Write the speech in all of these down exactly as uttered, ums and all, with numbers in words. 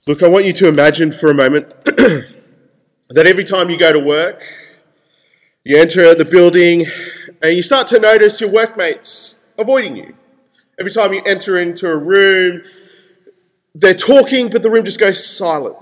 Look, I want you to imagine for a moment that every time you go to work, you enter the building and you start to notice your workmates avoiding you. Every time you enter into a room, they're talking, but the room just goes silent.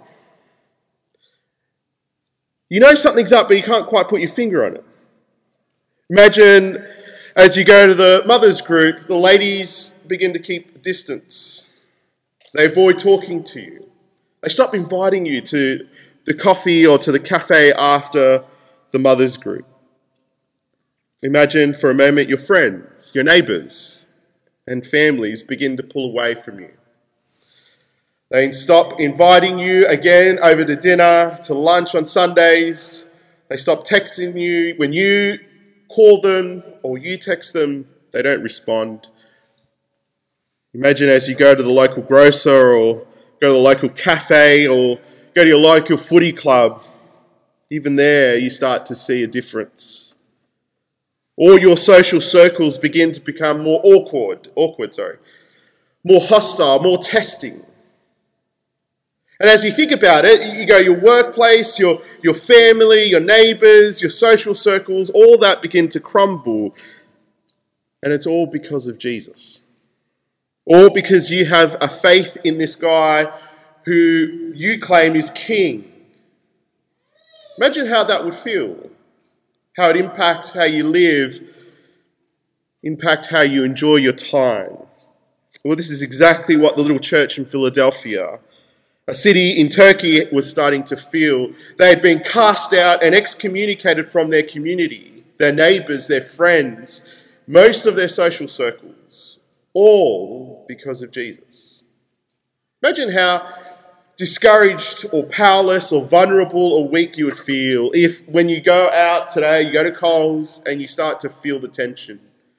You know something's up, but you can't quite put your finger on it. Imagine as you go to the mothers group, the ladies begin to keep distance. They avoid talking to you. They stop inviting you to the coffee or to the cafe after the mothers group. Imagine for a moment your friends, your neighbours and families begin to pull away from you. They stop inviting you again over to dinner, to lunch on Sundays. They stop texting you. When you call them or you text them, they don't respond. Imagine as you go to the local grocer or go to the local cafe or go to your local footy club, even there you start to see a difference. All your social circles begin to become more awkward, awkward, sorry, more hostile, more testing. And as you think about it, you go your workplace, your, your family, your neighbours, your social circles, all that begin to crumble. And it's all because of Jesus. All because you have a faith in this guy who you claim is king. Imagine how that would feel. How it impacts how you live, impact how you enjoy your time. Well, this is exactly what the little church in Philadelphia, a city in Turkey, was starting to feel. They had been cast out and excommunicated from their community, their neighbours, their friends, most of their social circles, all because of Jesus. Imagine how discouraged or powerless or vulnerable or weak you would feel if when you go out today, you go to Coles and you start to feel the tension.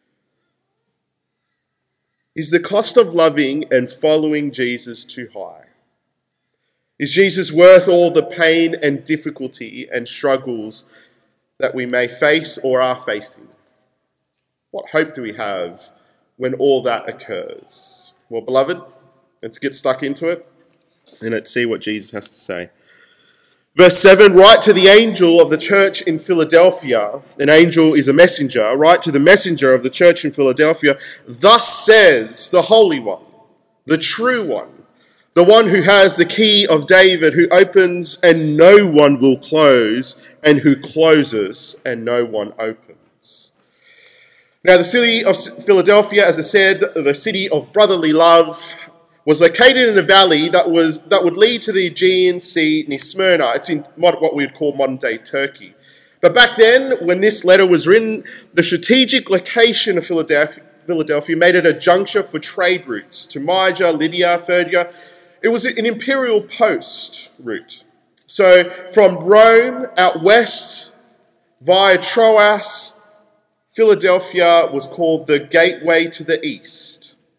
Is the cost of loving and following Jesus too high? Is Jesus worth all the pain and difficulty and struggles that we may face or are facing? What hope do we have when all that occurs? Well, beloved, let's get stuck into it and let's see what Jesus has to say. Verse seven, write to the angel of the church in Philadelphia. An angel is a messenger. Write to the messenger of the church in Philadelphia. Thus says the Holy One, the true one, the one who has the key of David, who opens and no one will close, and who closes and no one opens. Now, the city of Philadelphia, as I said, the city of brotherly love, was located in a valley that was that would lead to the Aegean Sea near Smyrna. It's in what we would call modern-day Turkey. But back then, when this letter was written, the strategic location of Philadelphia, Philadelphia made it a juncture for trade routes to Mysia, Lydia, Phrygia. It was an imperial post route. So from Rome out west via Troas, Philadelphia was called the gateway to the east.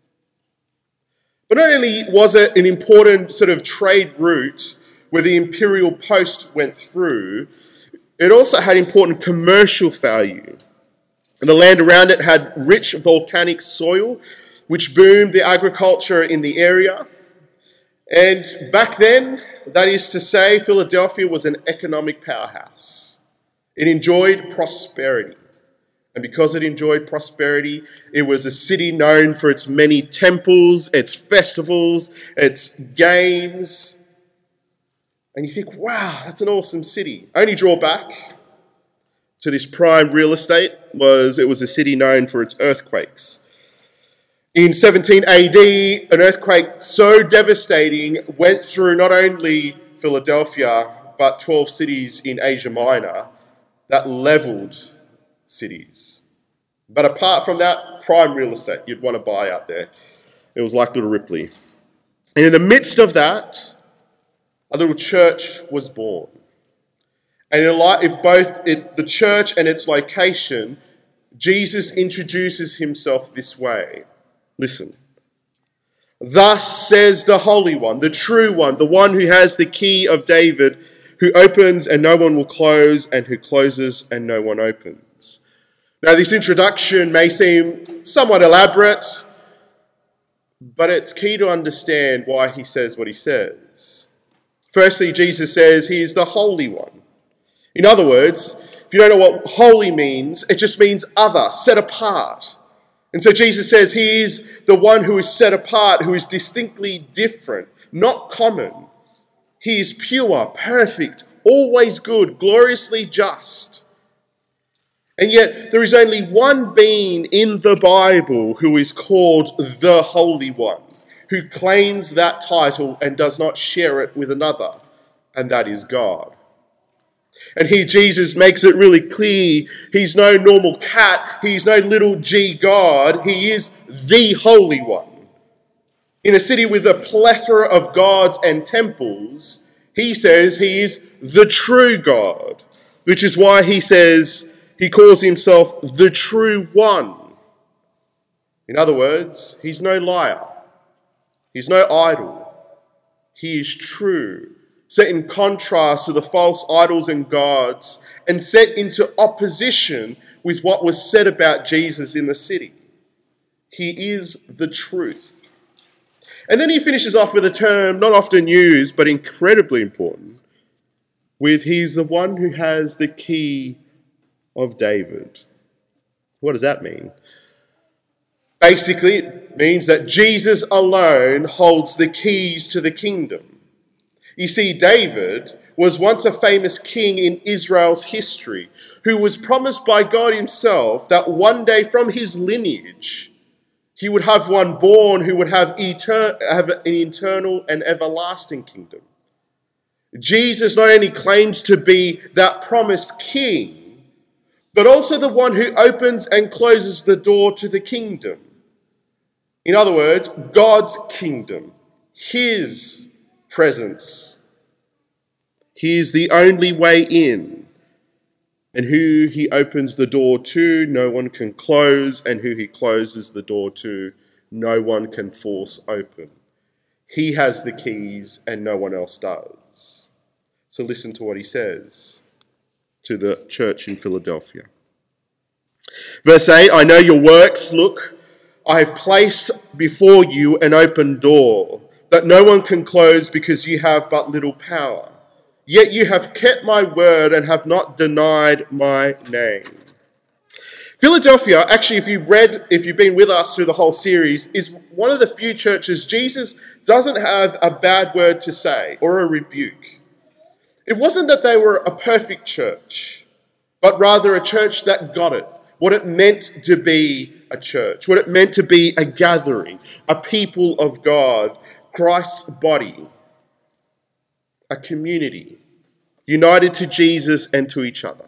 But not only was it an important sort of trade route where the imperial post went through, it also had important commercial value. And the land around it had rich volcanic soil, which boomed the agriculture in the area. And back then, that is to say, Philadelphia was an economic powerhouse. It enjoyed prosperity. And because it enjoyed prosperity, it was a city known for its many temples, its festivals, its games. And you think, wow, that's an awesome city. Only drawback to this prime real estate was it was a city known for its earthquakes. In seventeen A D, an earthquake so devastating went through not only Philadelphia, but twelve cities in Asia Minor that leveled cities. But apart from that, prime real estate you'd want to buy out there. It was like Little Ripley. And in the midst of that, a little church was born. And in light of both it, the church and its location, Jesus introduces himself this way. Listen. Thus says the Holy One, the true one, the one who has the key of David, who opens and no one will close, and who closes and no one opens. Now, this introduction may seem somewhat elaborate, but it's key to understand why he says what he says. Firstly, Jesus says he is the Holy One. In other words, if you don't know what holy means, it just means other, set apart. And so Jesus says he is the one who is set apart, who is distinctly different, not common. He is pure, perfect, always good, gloriously just. And yet there is only one being in the Bible who is called the Holy One, who claims that title and does not share it with another, and that is God. And here Jesus makes it really clear he's no normal cat, he's no little g God, he is the Holy One. In a city with a plethora of gods and temples, he says he is the true God, which is why he says he calls himself the true one. In other words, he's no liar, he's no idol, he is true, set in contrast to the false idols and gods, and set into opposition with what was said about Jesus in the city. He is the truth. And then he finishes off with a term not often used, but incredibly important, with he's the one who has the key of David. What does that mean? Basically, it means that Jesus alone holds the keys to the kingdom. You see, David was once a famous king in Israel's history who was promised by God himself that one day from his lineage he would have one born who would have, etern- have an eternal and everlasting kingdom. Jesus not only claims to be that promised king, but also the one who opens and closes the door to the kingdom. In other words, God's kingdom, his presence. He is the only way in, and who he opens the door to, no one can close, and who he closes the door to, no one can force open. He has the keys, and no one else does. So listen to what he says to the church in Philadelphia. Verse eight, I know your works. Look, I have placed before you an open door that no one can close because you have but little power. Yet you have kept my word and have not denied my name. Philadelphia, actually, if you've read, if you've been with us through the whole series, is one of the few churches Jesus doesn't have a bad word to say or a rebuke. It wasn't that they were a perfect church, but rather a church that got it, what it meant to be a church, what it meant to be a gathering, a people of God, Christ's body, a community, united to Jesus and to each other.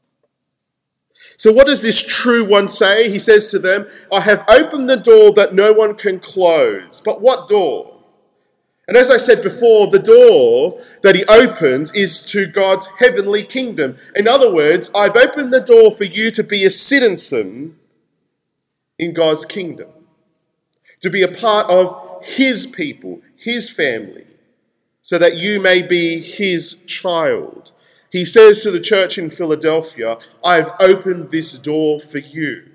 So what does this true one say? He says to them, I have opened the door that no one can close. But what door? And as I said before, the door that he opens is to God's heavenly kingdom. In other words, I've opened the door for you to be a citizen in God's kingdom, to be a part of his people, his family, so that you may be his child. He says to the church in Philadelphia, I have opened this door for you.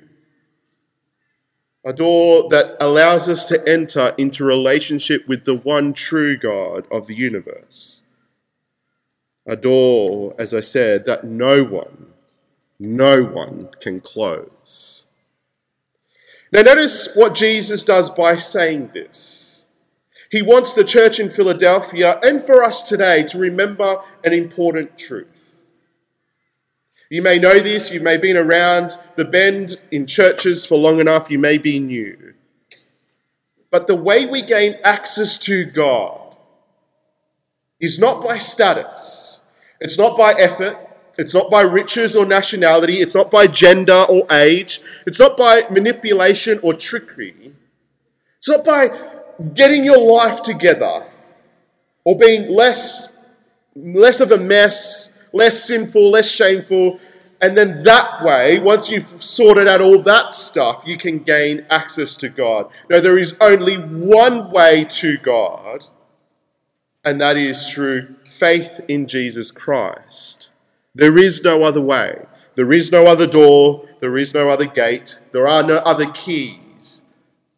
A door that allows us to enter into relationship with the one true God of the universe. A door, as I said, that no one, no one can close. Now notice what Jesus does by saying this. He wants the church in Philadelphia and for us today to remember an important truth. You may know this, you may have been around the bend in churches for long enough, you may be new. But the way we gain access to God is not by status, it's not by effort, it's not by riches or nationality, it's not by gender or age, it's not by manipulation or trickery, it's not by getting your life together or being less, less of a mess, less sinful, less shameful, and then that way, once you've sorted out all that stuff, you can gain access to God. No, there is only one way to God, and that is through faith in Jesus Christ. There is no other way. There is no other door. There is no other gate. There are no other keys.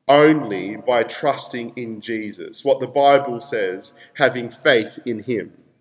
Only by trusting in Jesus. What the Bible says, having faith in him.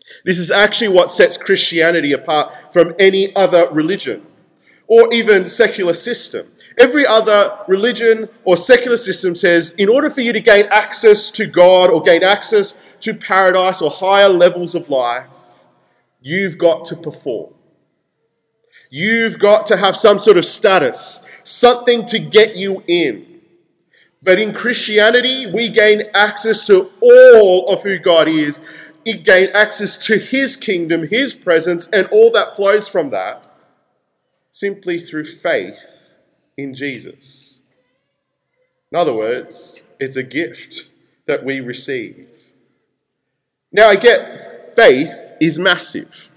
This is actually what sets Christianity apart from any other religion or even secular system. Every other religion or secular system says in order for you to gain access to God or gain access to paradise or higher levels of life, you've got to perform. You've got to have some sort of status, something to get you in. But in Christianity, we gain access to all of who God is. We gain access to his kingdom, his presence, and all that flows from that simply through faith in Jesus. In other words, it's a gift that we receive. Now, I get faith is massive,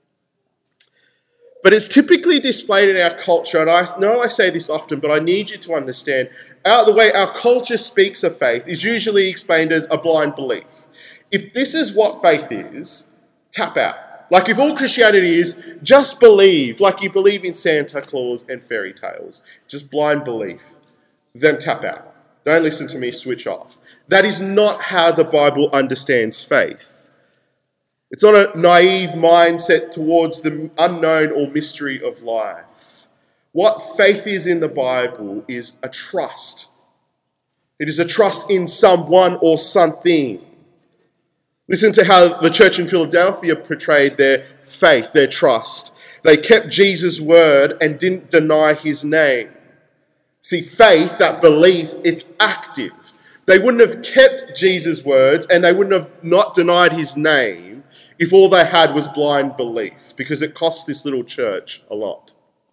but it's typically displayed in our culture, and I know I say this often, but I need you to understand, out the way our culture speaks of faith is usually explained as a blind belief. If this is what faith is, tap out. Like if all Christianity is just believe, like you believe in Santa Claus and fairy tales, just blind belief, then tap out. Don't listen to me, switch off. That is not how the Bible understands faith. It's not a naive mindset towards the unknown or mystery of life. What faith is in the Bible is a trust. It is a trust in someone or something. Listen to how the church in Philadelphia portrayed their faith, their trust. They kept Jesus' word and didn't deny his name. See, faith, that belief, it's active. They wouldn't have kept Jesus' words and they wouldn't have not denied his name if all they had was blind belief, because it cost this little church a lot.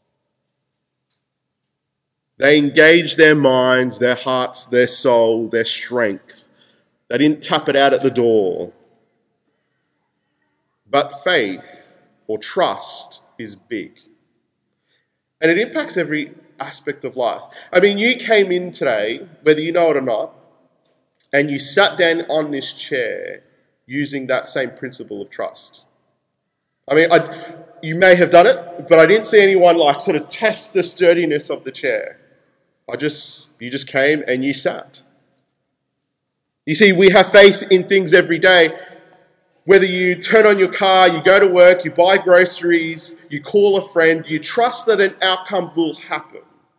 They engaged their minds, their hearts, their soul, their strength. They didn't tap it out at the door. But faith or trust is big. And it impacts every aspect of life. I mean, you came in today, whether you know it or not, and you sat down on this chair using that same principle of trust. I mean, I, you may have done it, but I didn't see anyone like sort of test the sturdiness of the chair. I just, you just came and you sat. You see, we have faith in things every day. Whether you turn on your car, you go to work, you buy groceries, you call a friend, you trust that an outcome will happen.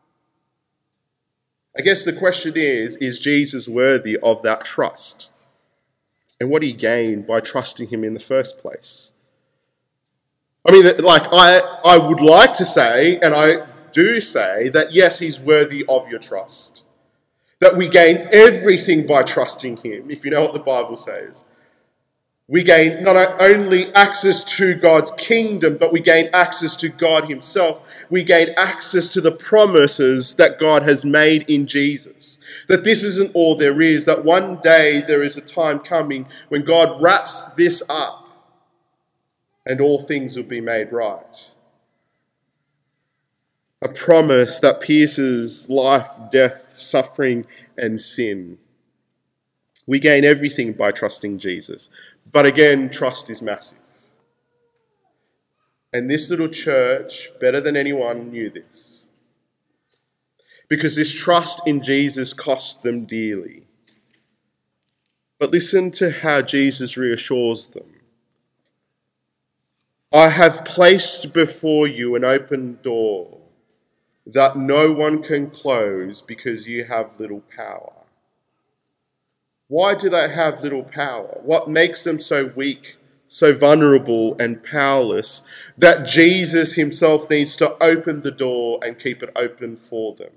I guess the question is, is Jesus worthy of that trust? And what do you gain by trusting him in the first place? I mean, like, I, I would like to say, and I do say, that yes, he's worthy of your trust. That we gain everything by trusting him, if you know what the Bible says. We gain not only access to God's kingdom, but we gain access to God himself. We gain access to the promises that God has made in Jesus. That this isn't all there is, that one day there is a time coming when God wraps this up and all things will be made right. A promise that pierces life, death, suffering, and sin. We gain everything by trusting Jesus. But again, trust is massive. And this little church, better than anyone, knew this. Because this trust in Jesus cost them dearly. But listen to how Jesus reassures them. I have placed before you an open door that no one can close because you have little power. Why do they have little power? What makes them so weak, so vulnerable and powerless that Jesus himself needs to open the door and keep it open for them?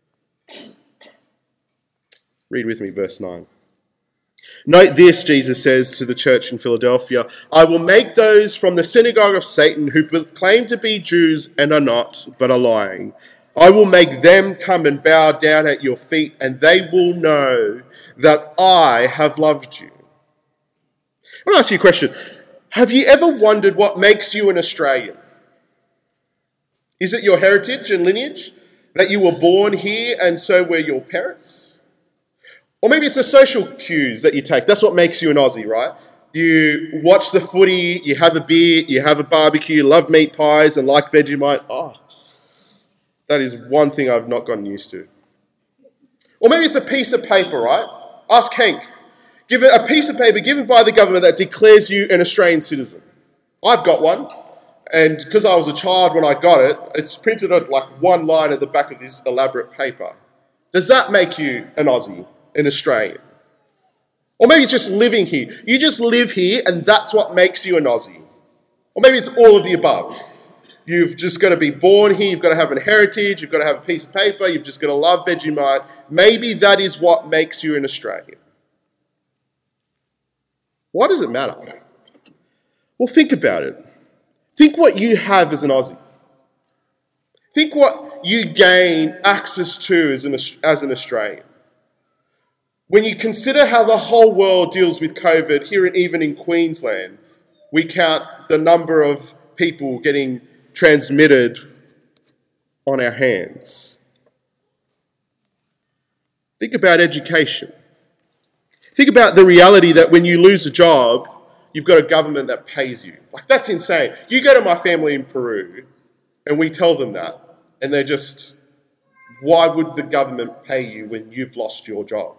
Read with me verse nine. Note this, Jesus says to the church in Philadelphia, I will make those from the synagogue of Satan who claim to be Jews and are not, but are lying. I will make them come and bow down at your feet, and they will know that I have loved you. I want to ask you a question. Have you ever wondered what makes you an Australian? Is it your heritage and lineage? That you were born here and so were your parents? Or maybe it's the social cues that you take. That's what makes you an Aussie, right? You watch the footy, you have a beer, you have a barbecue, you love meat pies and like Vegemite. Oh, that is one thing I've not gotten used to. Or maybe it's a piece of paper, right? Ask Hank. Given a piece of paper given by the government that declares you an Australian citizen. I've got one, and because I was a child when I got it, it's printed on like one line at the back of this elaborate paper. Does that make you an Aussie, an Australian? Or maybe it's just living here. You just live here and that's what makes you an Aussie. Or maybe it's all of the above. You've just got to be born here, you've got to have an heritage, you've got to have a piece of paper, you've just got to love Vegemite. Maybe that is what makes you an Australian. Why does it matter? Well, think about it. Think what you have as an Aussie. Think what you gain access to as an, as an Australian. When you consider how the whole world deals with COVID, here and even in Queensland, we count the number of people getting transmitted on our hands. Think about education. Think about the reality that when you lose a job, you've got a government that pays you. Like, that's insane. You go to my family in Peru, and we tell them that, and they're just, why would the government pay you when you've lost your job?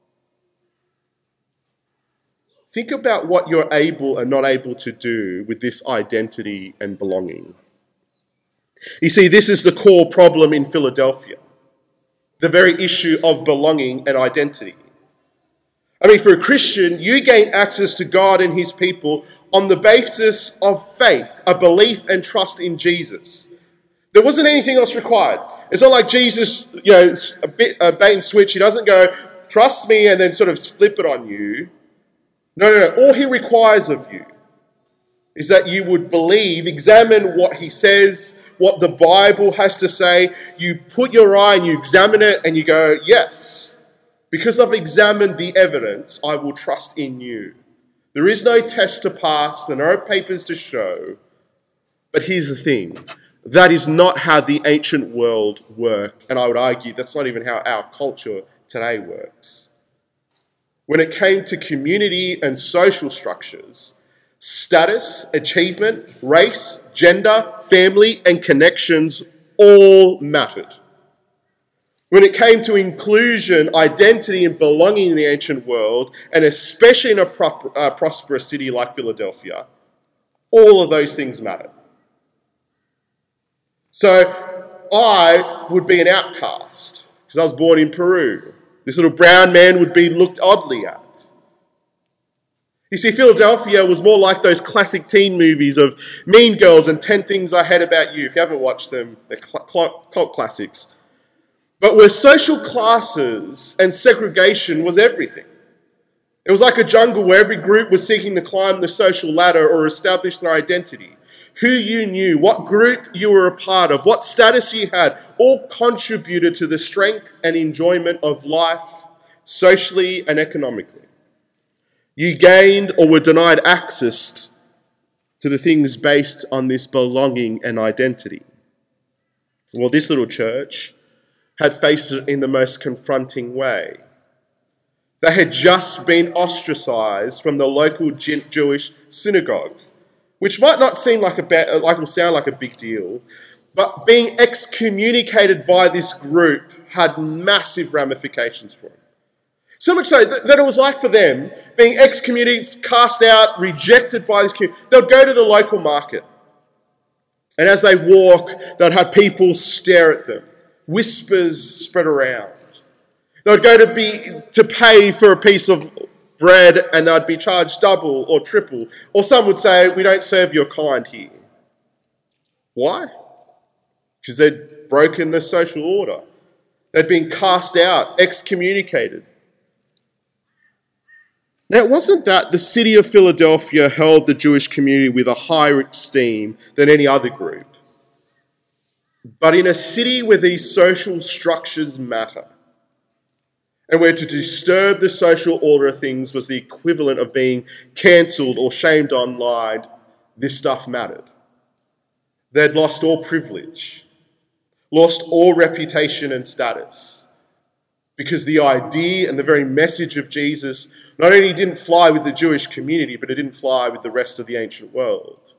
Think about what you're able and not able to do with this identity and belonging. You see, this is the core problem in Philadelphia, the very issue of belonging and identity. I mean, for a Christian, you gain access to God and his people on the basis of faith, a belief and trust in Jesus. There wasn't anything else required. It's not like Jesus, you know, a bit a bait and switch. He doesn't go, trust me, and then sort of flip it on you. No, no, no. All he requires of you is that you would believe, examine what he says, what the Bible has to say. You put your eye and you examine it and you go, yes, because I've examined the evidence, I will trust in you. There is no test to pass, there are no papers to show. But here's the thing. That is not how the ancient world worked. And I would argue that's not even how our culture today works. When it came to community and social structures, status, achievement, race, gender, family, and connections all mattered. When it came to inclusion, identity, and belonging in the ancient world, and especially in a pro- uh, prosperous city like Philadelphia, all of those things mattered. So I would be an outcast because I was born in Peru. This little brown man would be looked oddly at. You see, Philadelphia was more like those classic teen movies of Mean Girls and ten Things I Hate About You. If you haven't watched them, they're cl- cult classics. But where social classes and segregation was everything. It was like a jungle where every group was seeking to climb the social ladder or establish their identity. Who you knew, what group you were a part of, what status you had, all contributed to the strength and enjoyment of life, socially and economically. You gained or were denied access to the things based on this belonging and identity. Well, this little church had faced it in the most confronting way. They had just been ostracized from the local Jewish synagogue, which might not seem like a ba- like will sound like a big deal, but being excommunicated by this group had massive ramifications for them. So much so that it was like for them, being excommunicated, cast out, rejected by this community, they'd go to the local market. And as they walk, they'd have people stare at them. Whispers spread around. They'd go to be to pay for a piece of bread and they'd be charged double or triple. Or some would say, we don't serve your kind here. Why? Because they'd broken the social order. They'd been cast out, excommunicated. Now, it wasn't that the city of Philadelphia held the Jewish community with a higher esteem than any other group. But in a city where these social structures matter, and where to disturb the social order of things was the equivalent of being cancelled or shamed online, this stuff mattered. They'd lost all privilege, lost all reputation and status, because the idea and the very message of Jesus not only didn't fly with the Jewish community, but it didn't fly with the rest of the ancient world.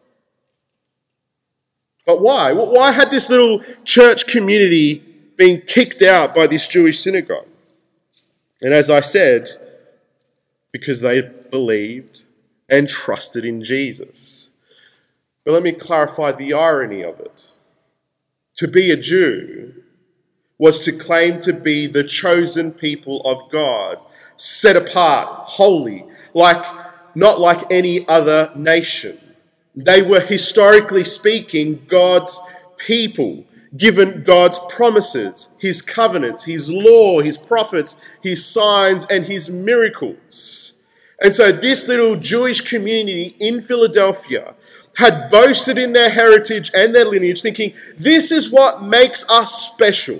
But why? Why had this little church community been kicked out by this Jewish synagogue? And as I said, because they believed and trusted in Jesus. But let me clarify the irony of it. To be a Jew was to claim to be the chosen people of God, set apart, holy, like not like any other nation. They were, historically speaking, God's people, given God's promises, his covenants, his law, his prophets, his signs, and his miracles. And so this little Jewish community in Philadelphia had boasted in their heritage and their lineage, thinking, this is what makes us special.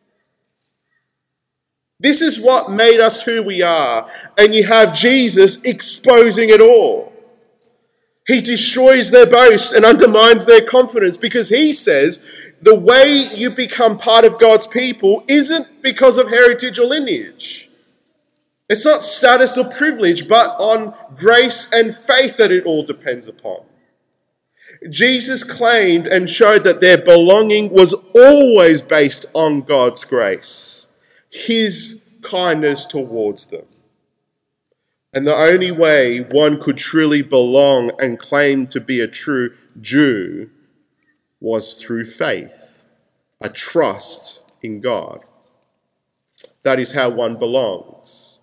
This is what made us who we are. And you have Jesus exposing it all. He destroys their boasts and undermines their confidence because he says the way you become part of God's people isn't because of heritage or lineage. It's not status or privilege, but on grace and faith that it all depends upon. Jesus claimed and showed that their belonging was always based on God's grace, his kindness towards them. And the only way one could truly belong and claim to be a true Jew was through faith, a trust in God. That is how one belongs.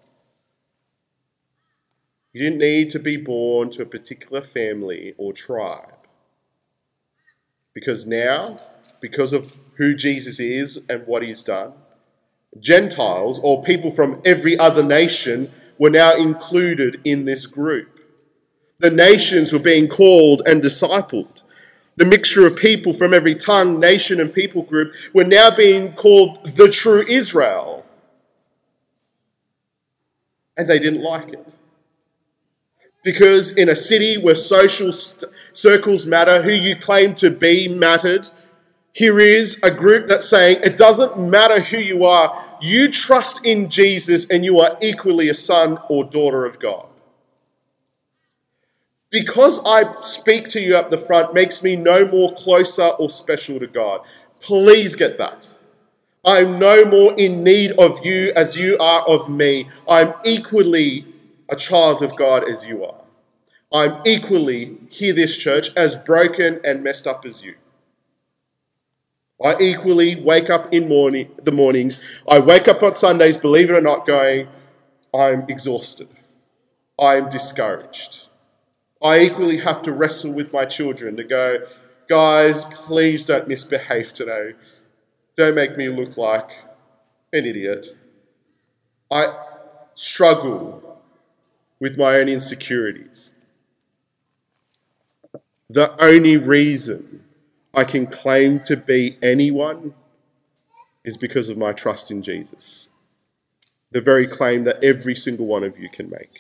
You didn't need to be born to a particular family or tribe. Because now, because of who Jesus is and what he's done, Gentiles, or people from every other nation, were now included in this group. The nations were being called and discipled. The mixture of people from every tongue, nation, and people group were now being called the true Israel. And they didn't like it. Because in a city where social st- circles matter, who you claim to be mattered, here is a group that's saying it doesn't matter who you are, you trust in Jesus and you are equally a son or daughter of God. Because I speak to you up the front makes me no more closer or special to God. Please get that. I'm no more in need of you as you are of me. I'm equally a child of God as you are. I'm equally, hear this church, as broken and messed up as you. I equally wake up in morning, the mornings. I wake up on Sundays, believe it or not, going, I'm exhausted. I'm discouraged. I equally have to wrestle with my children to go, guys, please don't misbehave today. Don't make me look like an idiot. I struggle with my own insecurities. The only reason I can claim to be anyone is because of my trust in Jesus. The very claim that every single one of you can make.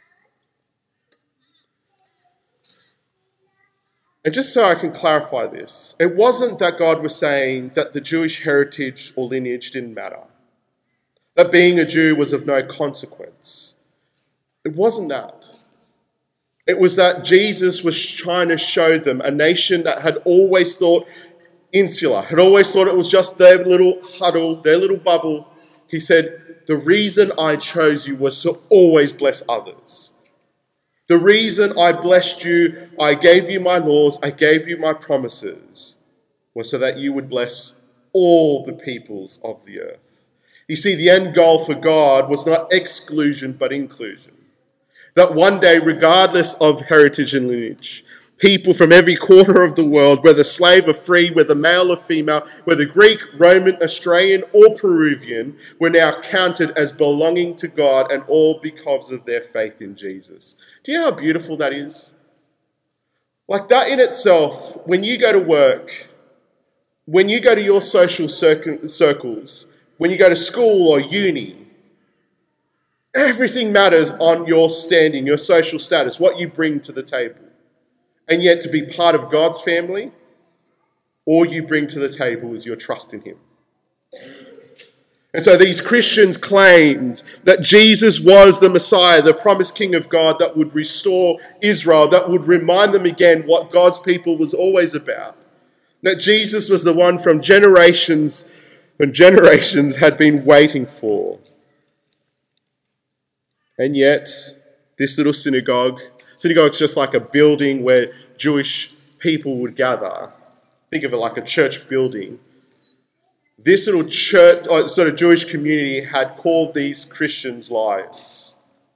And just so I can clarify this, it wasn't that God was saying that the Jewish heritage or lineage didn't matter, that being a Jew was of no consequence. It wasn't that. It was that Jesus was trying to show them, a nation that had always thought insular, had always thought it was just their little huddle, their little bubble. He said, the reason I chose you was to always bless others. The reason I blessed you, I gave you my laws, I gave you my promises, was so that you would bless all the peoples of the earth. You see, the end goal for God was not exclusion, but inclusion. That one day, regardless of heritage and lineage, people from every corner of the world, whether slave or free, whether male or female, whether Greek, Roman, Australian, or Peruvian, were now counted as belonging to God, and all because of their faith in Jesus. Do you know how beautiful that is? Like that in itself, when you go to work, when you go to your social circles, when you go to school or uni, everything matters on your standing, your social status, what you bring to the table. And yet to be part of God's family, all you bring to the table is your trust in him. And so these Christians claimed that Jesus was the Messiah, the promised King of God that would restore Israel, that would remind them again what God's people was always about. That Jesus was the one from generations and generations had been waiting for. And yet, this little synagogue. Synagogue's just like a building where Jewish people would gather. Think of it like a church building. This little church, sort of Jewish community had called these Christians liars.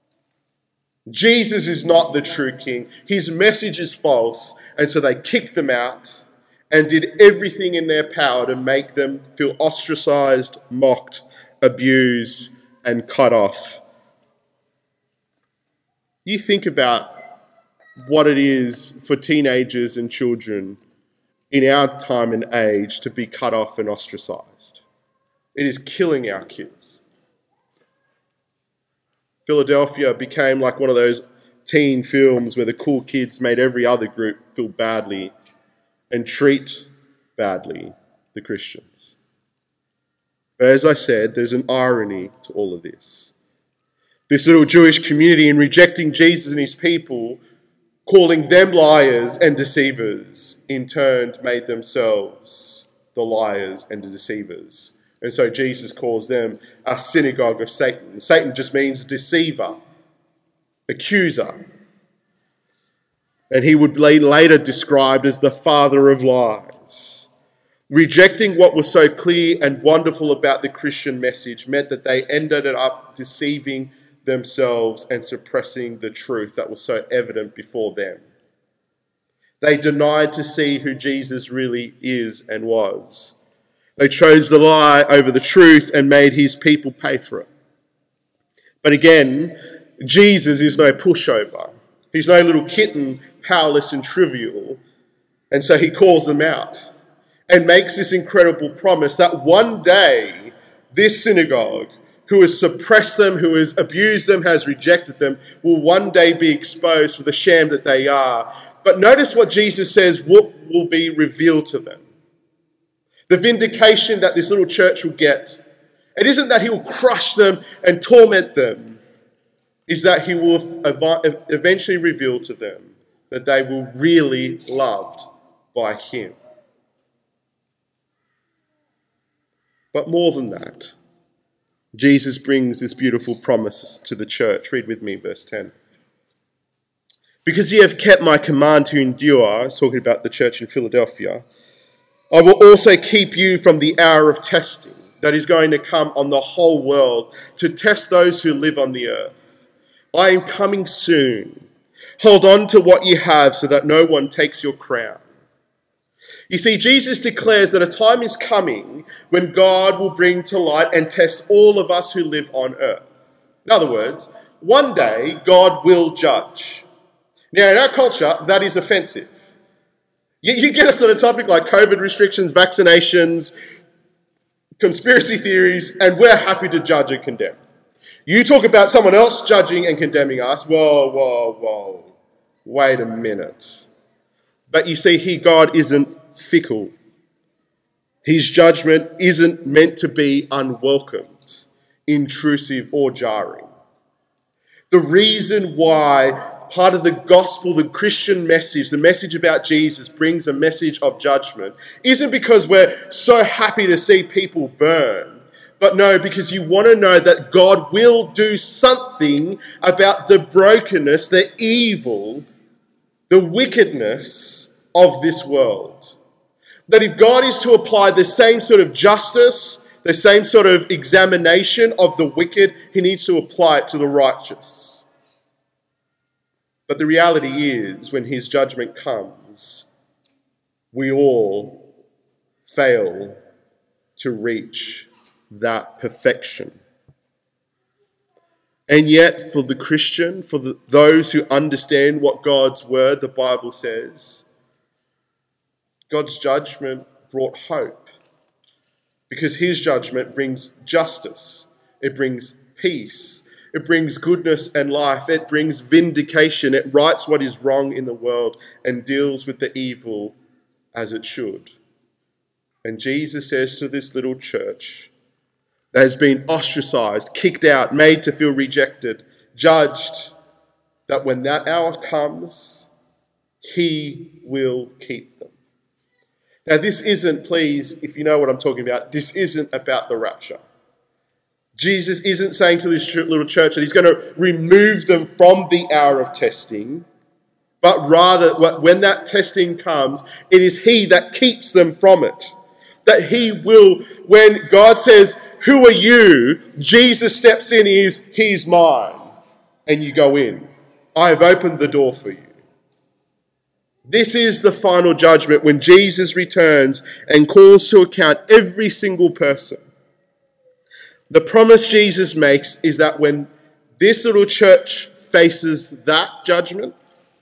Jesus is not the true king. His message is false. And so they kicked them out and did everything in their power to make them feel ostracized, mocked, abused, and cut off. You think about what it is for teenagers and children in our time and age to be cut off and ostracized. It is killing our kids. Philadelphia became like one of those teen films where the cool kids made every other group feel badly and treat badly the Christians. But as I said, there's an irony to all of this. This little Jewish community, in rejecting Jesus and his people, calling them liars and deceivers, in turn made themselves the liars and the deceivers. And so Jesus calls them a synagogue of Satan. Satan just means deceiver, accuser. And he would be later described as the father of lies. Rejecting what was so clear and wonderful about the Christian message meant that they ended up deceiving themselves and suppressing the truth that was so evident before them. They denied to see who Jesus really is and was. They chose the lie over the truth and made his people pay for it. But again, Jesus is no pushover. He's no little kitten, powerless and trivial. And so he calls them out and makes this incredible promise that one day this synagogue, who has suppressed them, who has abused them, has rejected them, will one day be exposed for the sham that they are. But notice what Jesus says will, will be revealed to them. The vindication that this little church will get, it isn't that he will crush them and torment them, is that he will eventually reveal to them that they were really loved by him. But more than that, Jesus brings this beautiful promise to the church. Read with me verse ten. Because ye have kept my command to endure, talking about the church in Philadelphia, I will also keep you from the hour of testing that is going to come on the whole world to test those who live on the earth. I am coming soon. Hold on to what you have so that no one takes your crown. You see, Jesus declares that a time is coming when God will bring to light and test all of us who live on earth. In other words, one day God will judge. Now, in our culture, that is offensive. You, you get us on a topic like COVID restrictions, vaccinations, conspiracy theories, and we're happy to judge and condemn. You talk about someone else judging and condemning us. Whoa, whoa, whoa. Wait a minute. But you see, here God isn't fickle. His judgment isn't meant to be unwelcomed, intrusive, or jarring. The reason why part of the gospel, the Christian message, the message about Jesus brings a message of judgment isn't because we're so happy to see people burn, but no, because you want to know that God will do something about the brokenness, the evil, the wickedness of this world. That if God is to apply the same sort of justice, the same sort of examination of the wicked, he needs to apply it to the righteous. But the reality is, when his judgment comes, we all fail to reach that perfection. And yet, for the Christian, for the, those who understand what God's word, the Bible says, God's judgment brought hope. Because his judgment brings justice. It brings peace. It brings goodness and life. It brings vindication. It rights what is wrong in the world and deals with the evil as it should. And Jesus says to this little church that has been ostracized, kicked out, made to feel rejected, judged, that when that hour comes, he will keep them. Now, this isn't, please, if you know what I'm talking about, this isn't about the rapture. Jesus isn't saying to this little church that he's going to remove them from the hour of testing, but rather when that testing comes, it is he that keeps them from it. That he will, when God says, "Who are you?" Jesus steps in, is, "He's mine." And you go in. I have opened the door for you. This is the final judgment when Jesus returns and calls to account every single person. The promise Jesus makes is that when this little church faces that judgment,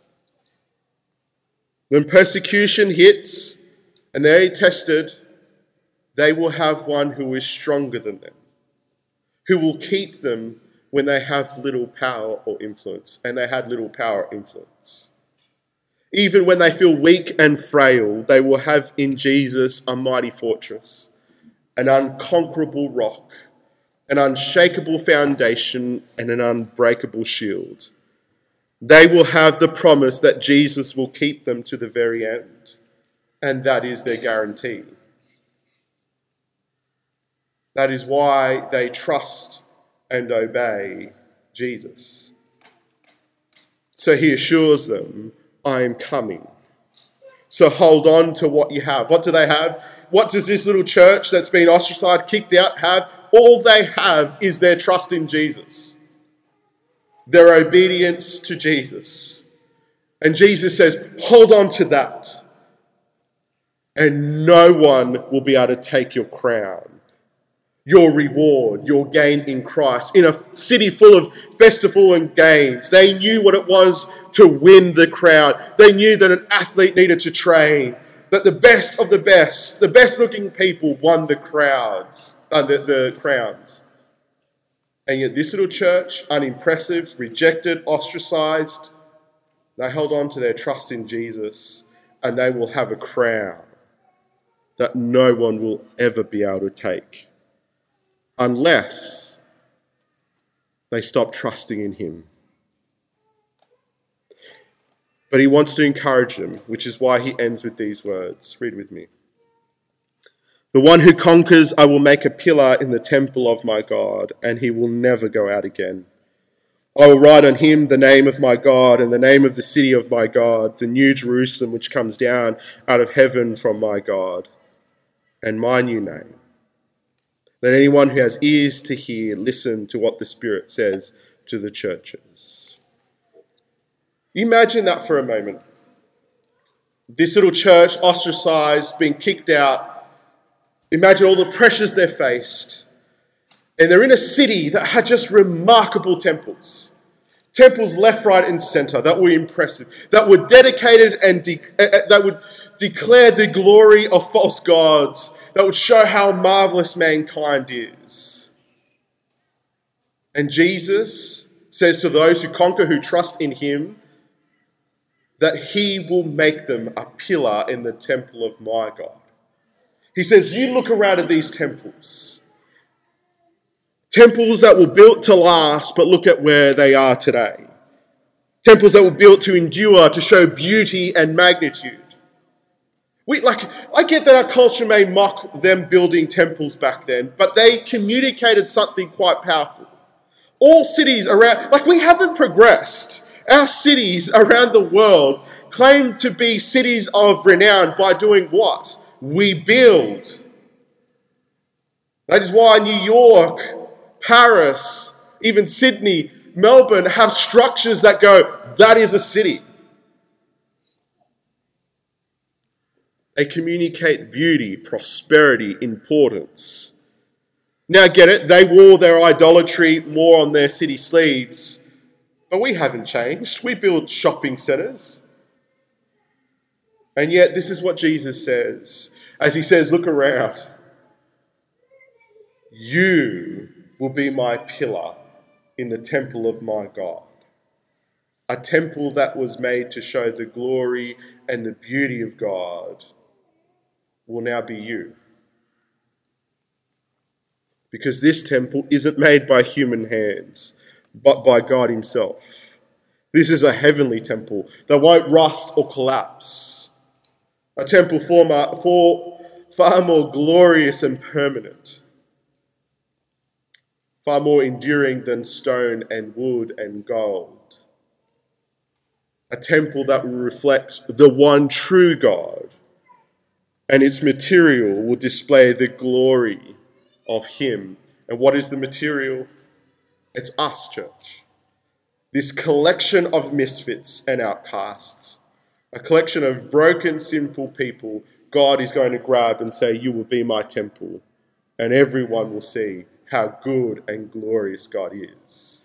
when persecution hits and they're tested, they will have one who is stronger than them, who will keep them when they have little power or influence, and they had little power or influence. Even when they feel weak and frail, they will have in Jesus a mighty fortress, an unconquerable rock, an unshakable foundation, and an unbreakable shield. They will have the promise that Jesus will keep them to the very end, and that is their guarantee. That is why they trust and obey Jesus. So he assures them, "I am coming. So hold on to what you have." What do they have? What does this little church that's been ostracized, kicked out have? All they have is their trust in Jesus, their obedience to Jesus. And Jesus says, hold on to that. And no one will be able to take your crown, your reward, your gain in Christ. In a city full of festival and games, they knew what it was to win the crown. They knew that an athlete needed to train, that the best of the best, the best looking people won the crowds, uh, the, the crowns. And yet this little church, unimpressive, rejected, ostracized, they held on to their trust in Jesus, and they will have a crown that no one will ever be able to take, unless they stop trusting in him. But he wants to encourage them, which is why he ends with these words. Read with me. "The one who conquers, I will make a pillar in the temple of my God, and he will never go out again. I will write on him the name of my God and the name of the city of my God, the new Jerusalem which comes down out of heaven from my God, and my new name. Let anyone who has ears to hear listen to what the Spirit says to the churches." Imagine that for a moment. This little church, ostracized, being kicked out. Imagine all the pressures they faced. And they're in a city that had just remarkable temples. Temples left, right, and centre that were impressive, that were dedicated and de- uh, that would declare the glory of false gods, that would show how marvellous mankind is. And Jesus says to those who conquer, who trust in him, that he will make them a pillar in the temple of my God. He says, you look around at these temples. Temples that were built to last, but look at where they are today. Temples that were built to endure, to show beauty and magnitude. We, like, I get that our culture may mock them building temples back then, but they communicated something quite powerful. All cities around, like we haven't progressed. Our cities around the world claim to be cities of renown by doing what? We build. That is why New York, Paris, even Sydney, Melbourne have structures that go, that is a city. They communicate beauty, prosperity, importance. Now get it, they wore their idolatry more on their city sleeves, but we haven't changed. We build shopping centres. And yet this is what Jesus says, as he says, look around. You will be my pillar in the temple of my God. A temple that was made to show the glory and the beauty of God will now be you. Because this temple isn't made by human hands, but by God himself. This is a heavenly temple that won't rust or collapse. A temple far, far, far more glorious and permanent. far more enduring than stone and wood and gold. A temple that will reflect the one true God, and its material will display the glory of him. And what is the material? It's us, church. This collection of misfits and outcasts, a collection of broken, sinful people, God is going to grab and say, you will be my temple, and everyone will see how good and glorious God is.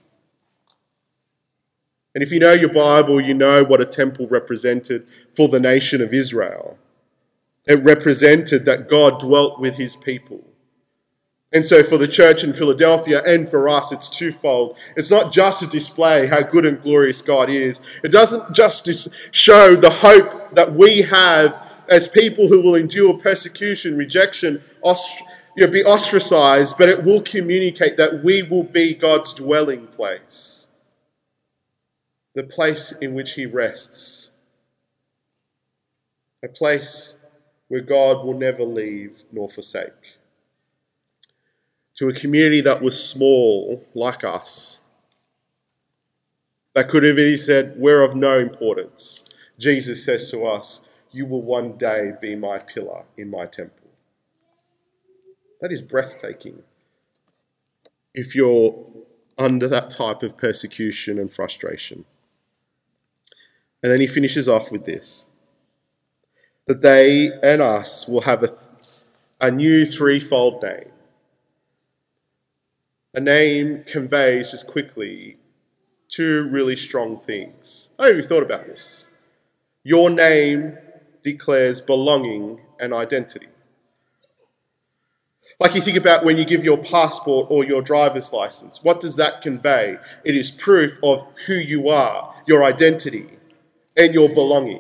And if you know your Bible, you know what a temple represented for the nation of Israel. It represented that God dwelt with his people. And so for the church in Philadelphia and for us, it's twofold. It's not just to display how good and glorious God is. It doesn't just show the hope that we have as people who will endure persecution, rejection, ost- you know, be ostracized, but it will communicate that we will be God's dwelling place, the place in which he rests, a place where God will never leave nor forsake. To a community that was small, like us, that could have easily said, we're of no importance. Jesus says to us, you will one day be my pillar in my temple. That is breathtaking if you're under that type of persecution and frustration. And then he finishes off with this, that they and us will have a, a new threefold name. A name conveys just quickly two really strong things. I don't know if you thought about this. Your name declares belonging and identity. Like you think about when you give your passport or your driver's license, what does that convey? It is proof of who you are, your identity, and your belonging.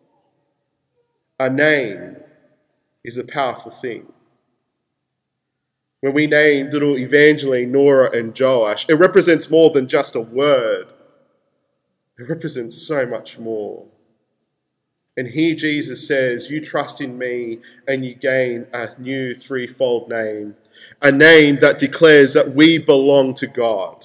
A name is a powerful thing. When we named little Evangeline, Nora, and Joash, it represents more than just a word. It represents so much more. And here Jesus says, you trust in me and you gain a new threefold name, a name that declares that we belong to God.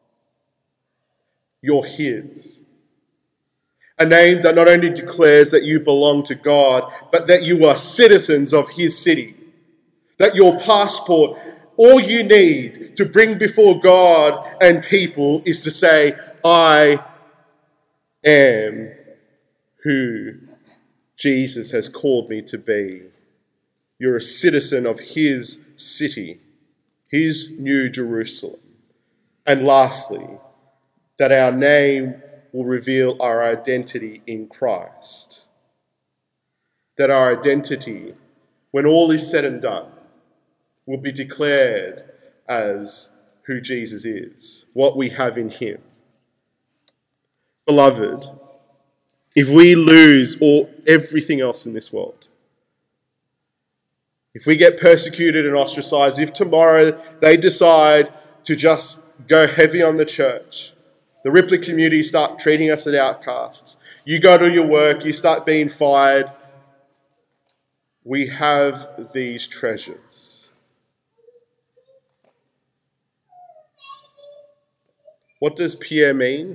You're his. A name that not only declares that you belong to God, but that you are citizens of his city. That your passport, all you need to bring before God and people is to say, I am who Jesus has called me to be. You're a citizen of his city, his new Jerusalem. And lastly, that our name will reveal our identity in Christ. That our identity, when all is said and done, will be declared as who Jesus is, what we have in him. Beloved, if we lose all everything else in this world, if we get persecuted and ostracized, if tomorrow they decide to just go heavy on the church, the Ripley community start treating us as outcasts, you go to your work, you start being fired, we have these treasures. What does Pierre mean?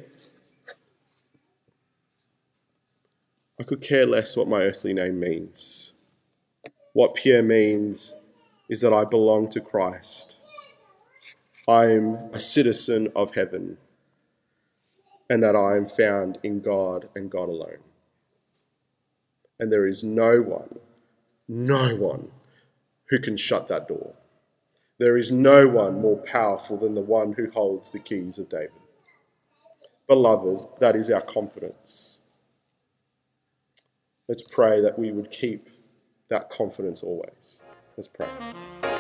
I could care less what my earthly name means. What Pierre means is that I belong to Christ. I'm a citizen of heaven, and that I am found in God and God alone. And there is no one, no one who can shut that door. There is no one more powerful than the one who holds the keys of David. Beloved, that is our confidence. Let's pray that we would keep that confidence always. Let's pray.